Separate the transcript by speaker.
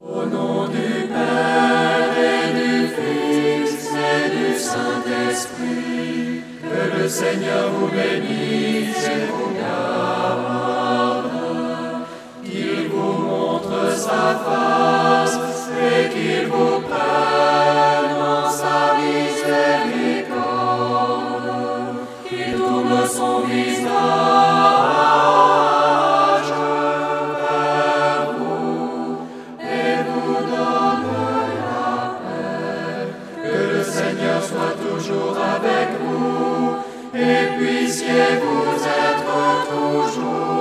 Speaker 1: Au nom du Père et du Fils et du Saint-Esprit, que le Seigneur vous bénisse et vous garde, qu'il vous montre sa face et qu'il vous prenne en sa miséricorde, qu'il tourne son visage vers vous et vous donne la paix. Que le Seigneur soit toujours avec vous et puissiez-vous être toujours